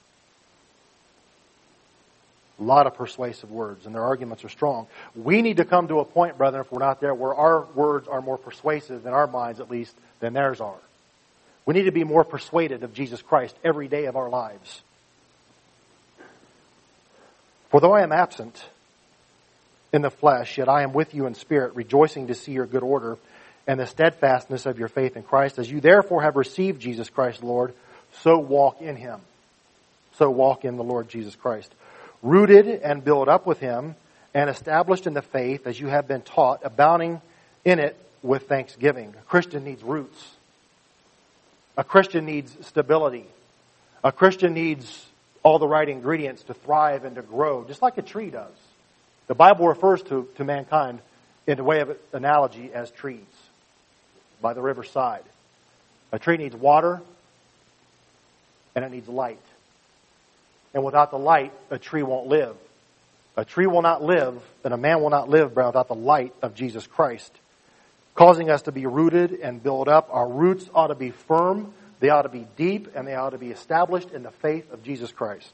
A lot of persuasive words, and their arguments are strong. We need to come to a point, brethren, if we're not there, where our words are more persuasive, in our minds at least, than theirs are. We need to be more persuaded of Jesus Christ every day of our lives. For though I am absent in the flesh, yet I am with you in spirit, rejoicing to see your good order and the steadfastness of your faith in Christ. As you therefore have received Jesus Christ, Lord, so walk in Him. So walk in the Lord Jesus Christ. Rooted and built up with Him and established in the faith as you have been taught, abounding in it with thanksgiving. A Christian needs roots. A Christian needs stability. A Christian needs all the right ingredients to thrive and to grow, just like a tree does. The Bible refers to mankind in the way of analogy as trees by the riverside. A tree needs water and it needs light. And without the light, a tree won't live. A tree will not live, and a man will not live without the light of Jesus Christ. Causing us to be rooted and built up. Our roots ought to be firm, they ought to be deep, and they ought to be established in the faith of Jesus Christ.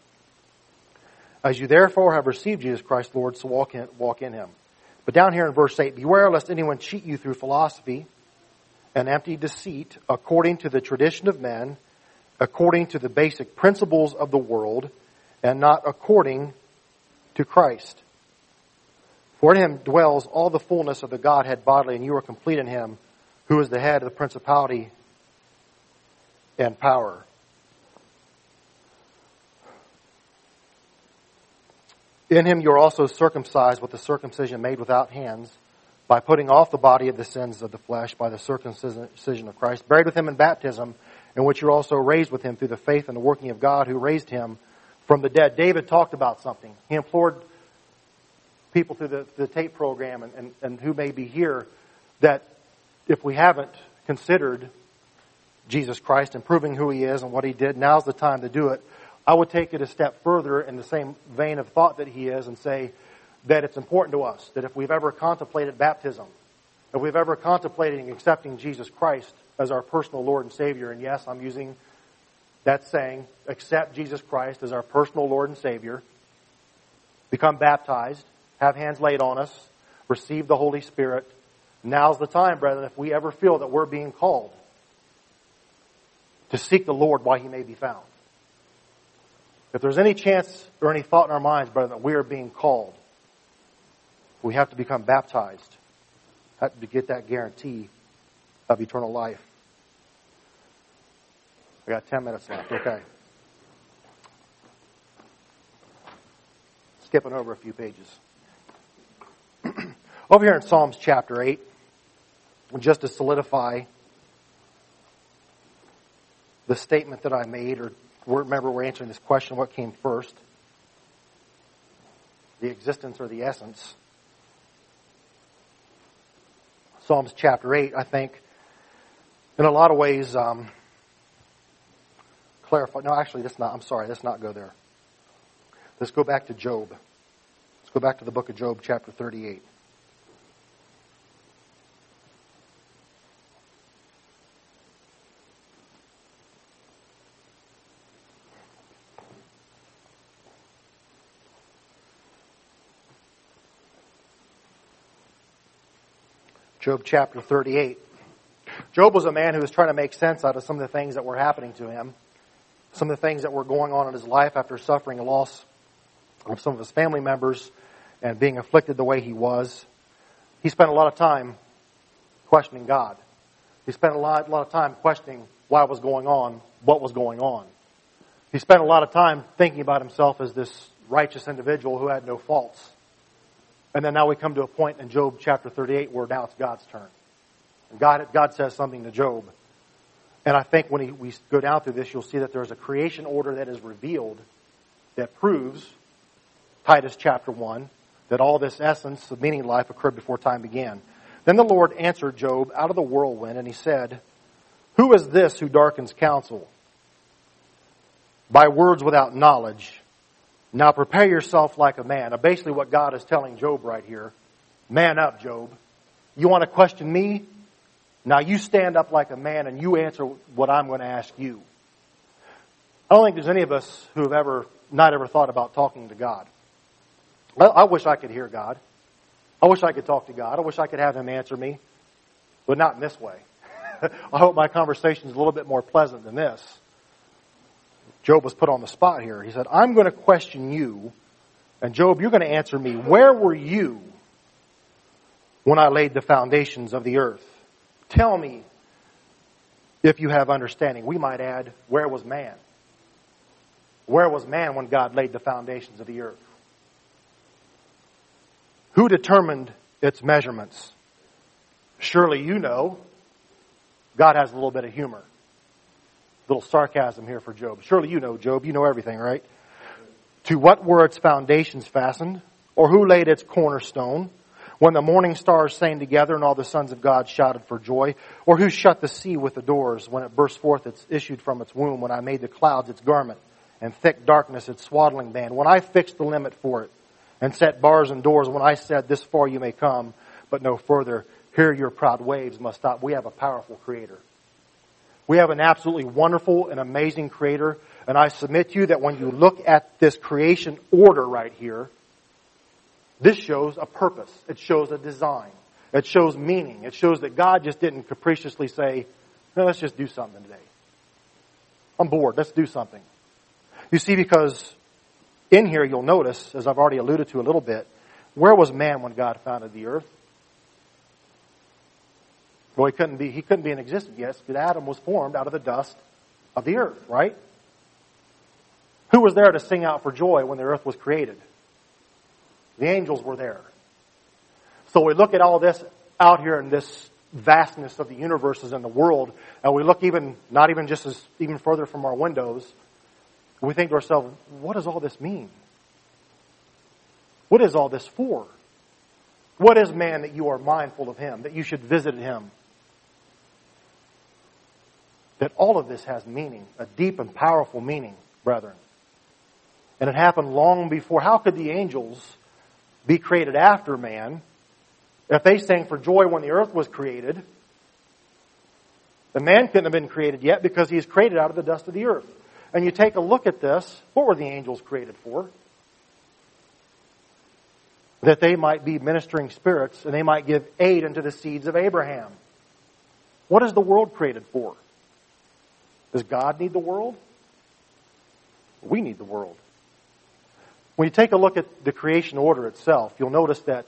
As you therefore have received Jesus Christ, Lord, so walk in Him. But down here in verse 8, beware lest anyone cheat you through philosophy and empty deceit, according to the tradition of men, according to the basic principles of the world, and not according to Christ. For in Him dwells all the fullness of the Godhead bodily, and you are complete in Him, who is the head of the principality and power. In him you are also circumcised with the circumcision made without hands, by putting off the body of the sins of the flesh by the circumcision of Christ, buried with him in baptism, in which you are also raised with him through the faith and the working of God who raised him from the dead. David talked about something. He implored people through the tape program and who may be here that if we haven't considered Jesus Christ and proving who he is and what he did, now's the time to do it. I would take it a step further in the same vein of thought that he is and say that it's important to us that if we've ever contemplated baptism, if we've ever contemplated accepting Jesus Christ as our personal Lord and Savior, and yes, I'm using that saying, accept Jesus Christ as our personal Lord and Savior, become baptized, have hands laid on us, receive the Holy Spirit. Now's the time, brethren, if we ever feel that we're being called to seek the Lord while he may be found. If there's any chance or any thought in our minds, brethren, that we are being called, we have to become baptized to get that guarantee of eternal life. We got 10 minutes left. Okay. Skipping over a few pages. Over here in Psalms chapter 8, just to solidify the statement that I made, or remember we're answering this question, what came first? The existence or the essence? Psalms chapter 8, I think, in a lot of ways, clarify. No, actually, let's not go there. Let's go back to Job. Let's go back to the book of Job, chapter 38. Job chapter 38. Job was a man who was trying to make sense out of some of the things that were happening to him, some of the things that were going on in his life after suffering a loss of some of his family members and being afflicted the way he was. He spent a lot of time questioning God. He spent a lot of time questioning why it was going on, what was going on. He spent a lot of time thinking about himself as this righteous individual who had no faults. And then now we come to a point in Job chapter 38 where now it's God's turn. And God says something to Job. And I think when we go down through this, you'll see that there's a creation order that is revealed that proves, Titus chapter 1, that all this essence of meaning life occurred before time began. Then the Lord answered Job out of the whirlwind, and he said, "Who is this who darkens counsel by words without knowledge? Now prepare yourself like a man." Now basically what God is telling Job right here, man up, Job. You want to question me? Now you stand up like a man and you answer what I'm going to ask you. I don't think there's any of us who have not ever thought about talking to God. I wish I could hear God. I wish I could talk to God. I wish I could have him answer me, but not in this way. I hope my conversation is a little bit more pleasant than this. Job was put on the spot here. He said, I'm going to question you, and Job, you're going to answer me. Where were you when I laid the foundations of the earth? Tell me if you have understanding. We might add, where was man? Where was man when God laid the foundations of the earth? Who determined its measurements? Surely you know. God has a little bit of humor. A little sarcasm here for Job. Surely you know, Job. You know everything, right? To what were its foundations fastened? Or who laid its cornerstone? When the morning stars sang together and all the sons of God shouted for joy? Or who shut the sea with the doors when it burst forth its issued from its womb? When I made the clouds its garment and thick darkness its swaddling band? When I fixed the limit for it and set bars and doors? When I said, this far you may come, but no further. Here your proud waves must stop. We have a powerful Creator. We have an absolutely wonderful and amazing Creator. And I submit to you that when you look at this creation order right here, this shows a purpose. It shows a design. It shows meaning. It shows that God just didn't capriciously say, no, let's just do something today. I'm bored. Let's do something. You see, because in here you'll notice, as I've already alluded to a little bit, where was man when God founded the earth? Well, he couldn't be in existence, yes, because Adam was formed out of the dust of the earth, right? Who was there to sing out for joy when the earth was created? The angels were there. So we look at all this out here in this vastness of the universes and the world, and we look not even further from our windows, and we think to ourselves, what does all this mean? What is all this for? What is man that you are mindful of him, that you should visit him? That all of this has meaning, a deep and powerful meaning, brethren. And it happened long before. How could the angels be created after man if they sang for joy when the earth was created? The man couldn't have been created yet because he is created out of the dust of the earth. And you take a look at this, what were the angels created for? That they might be ministering spirits and they might give aid unto the seeds of Abraham. What is the world created for? Does God need the world? We need the world. When you take a look at the creation order itself, you'll notice that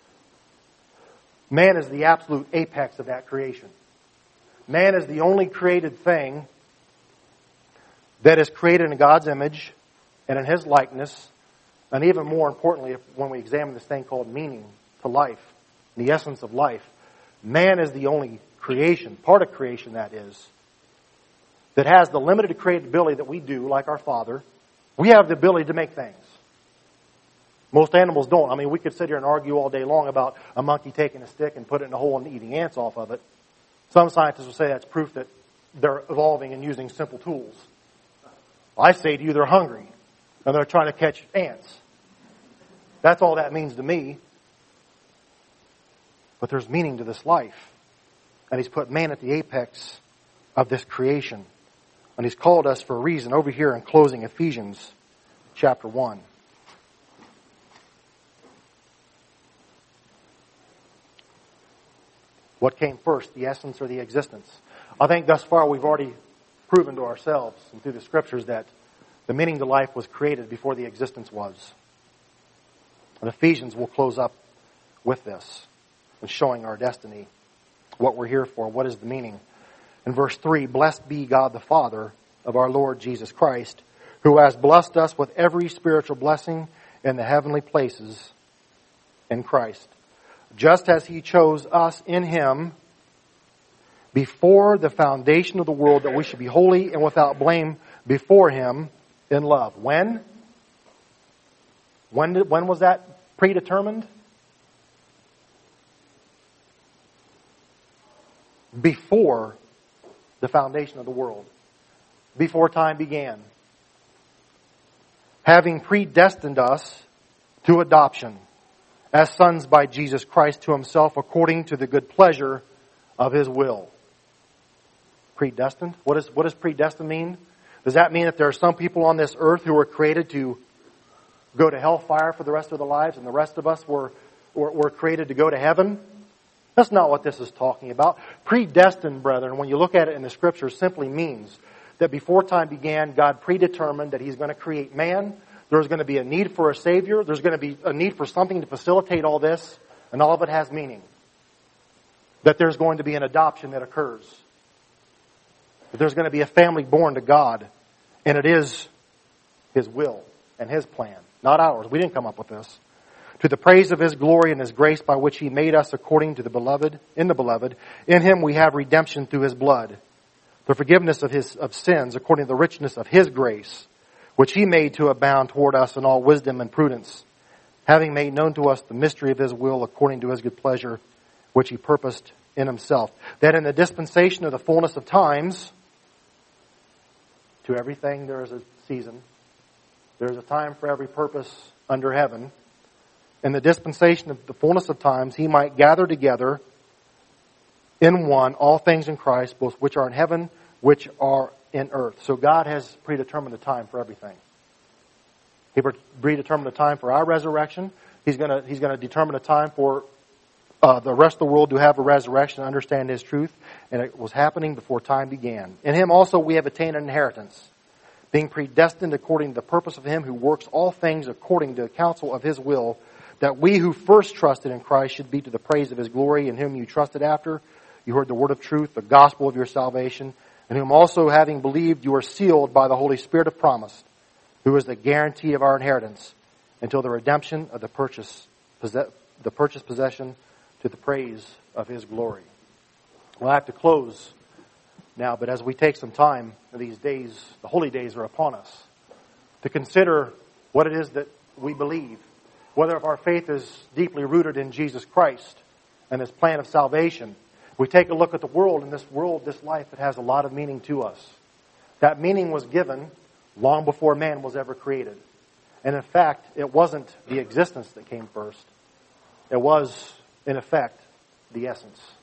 man is the absolute apex of that creation. Man is the only created thing that is created in God's image and in His likeness. And even more importantly, when we examine this thing called meaning to life, the essence of life, man is the only creation, part of creation that is, that has the limited creative ability that we do, like our Father. We have the ability to make things. Most animals don't. I mean, we could sit here and argue all day long about a monkey taking a stick and put it in a hole and eating ants off of it. Some scientists will say that's proof that they're evolving and using simple tools. I say to you, they're hungry and they're trying to catch ants. That's all that means to me. But there's meaning to this life. And He's put man at the apex of this creation. And He's called us for a reason. Over here in closing, Ephesians chapter 1. What came first, the essence or the existence? I think thus far we've already proven to ourselves and through the Scriptures that the meaning to life was created before the existence was. And Ephesians will close up with this and showing our destiny, what we're here for, what is the meaning. In verse 3, blessed be God the Father of our Lord Jesus Christ, who has blessed us with every spiritual blessing in the heavenly places in Christ, just as He chose us in Him before the foundation of the world, that we should be holy and without blame before Him in love. When? When was that predetermined? Before the foundation of the world. Before time began. Having predestined us to adoption as sons by Jesus Christ to Himself according to the good pleasure of His will. Predestined? What does predestined mean? Does that mean that there are some people on this earth who were created to go to hellfire for the rest of their lives and the rest of us were created to go to heaven? That's not what this is talking about. Predestined, brethren, when you look at it in the Scriptures, simply means that before time began, God predetermined that He's going to create man. There's going to be a need for a Savior. There's going to be a need for something to facilitate all this. And all of it has meaning. That there's going to be an adoption that occurs. That there's going to be a family born to God. And it is His will and His plan, not ours. We didn't come up with this. To the praise of His glory and His grace by which He made us according to the Beloved, in the Beloved. In Him we have redemption through His blood, the forgiveness of sins according to the richness of His grace, which He made to abound toward us in all wisdom and prudence, having made known to us the mystery of His will according to His good pleasure, which He purposed in Himself, that in the dispensation of the fullness of times, to everything there is a season, there is a time for every purpose under heaven. In the dispensation of the fullness of times, He might gather together in one all things in Christ, both which are in heaven, which are in earth. So God has predetermined a time for everything. He predetermined a time for our resurrection. He's going to determine a time for the rest of the world to have a resurrection and understand His truth. And it was happening before time began. In Him also we have attained an inheritance, being predestined according to the purpose of Him who works all things according to the counsel of His will, that we who first trusted in Christ should be to the praise of His glory, in whom you trusted after you heard the word of truth, the gospel of your salvation, in whom also having believed you are sealed by the Holy Spirit of promise, who is the guarantee of our inheritance until the redemption of the purchased possession to the praise of His glory. Well, I have to close now, but as we take some time, these days, the holy days are upon us, to consider what it is that we believe, whether if our faith is deeply rooted in Jesus Christ and His plan of salvation. We take a look at the world, and this life, it has a lot of meaning to us. That meaning was given long before man was ever created. And in fact, it wasn't the existence that came first. It was, in effect, the essence.